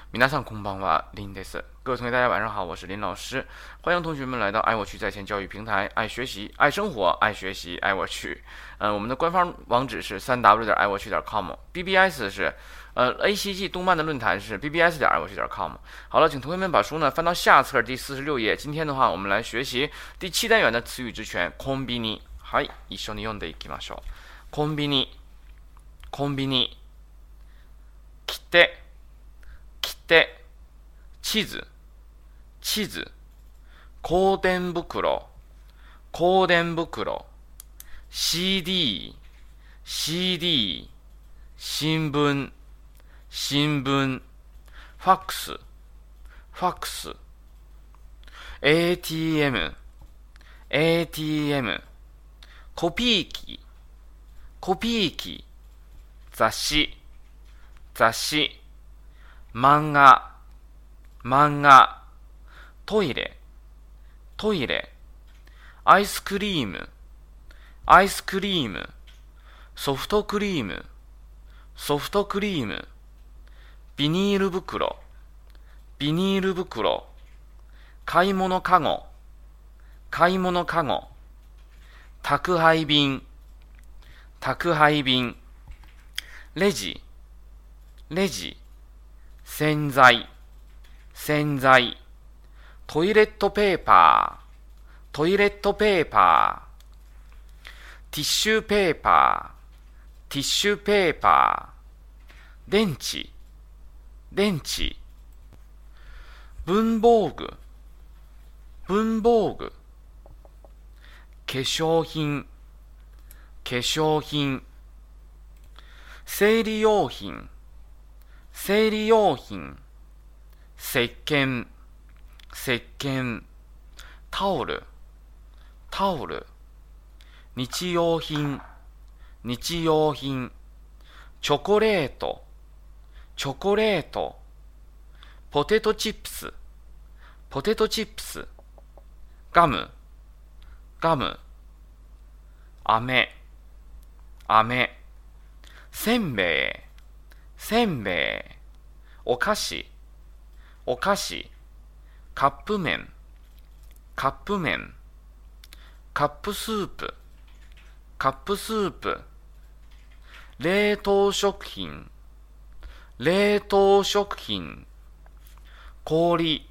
皆さんこんばんは，林です。各位同学，大家晚上好，我是林老师，欢迎同学们来到爱我趣在线教育平台，爱学习，爱生活，爱学习，爱我趣。我们的官方网址是3w 点爱我趣点 com，BBS 是ACG 动漫的论坛是 BBS 点爱我趣点 com。好了，请同学们把书呢翻到下册第46页。今天的话，我们来学习第7单元的词语之权。コンビニ，はい、一緒に読んでいきましょう。コンビニ、コンビニ、来て。地図、香典袋、CD、新聞、ファックス、ATM、コピー機、雑誌、漫画、トイレ、アイスクリーム、ソフトクリーム、ビニール袋、買い物かご、宅配便、レジ、洗剤、トイレットペーパー、ティッシュペーパー、電池、文房具、化粧品、生理用品、石鹸、タオル、日用品、チョコレート、ポテトチップス、ガム、飴、せんべい、お菓子、カップ麺、カップスープ、冷凍食品、氷、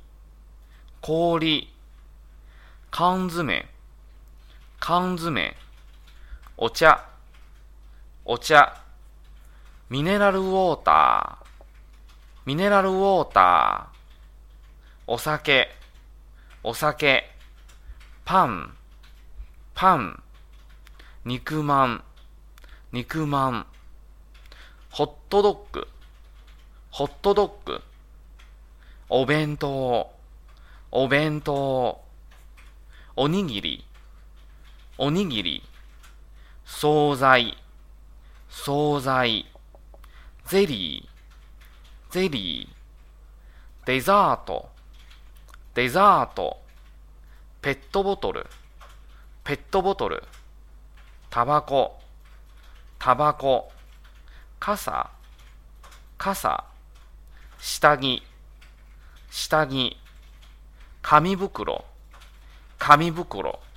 缶詰、お茶、ミネラルウォーター、お酒、パン、肉まん、ホットドッグ、お弁当、おにぎり、惣菜、ゼリー、デザート、ペットボトル、タバコ、傘、下着、紙袋、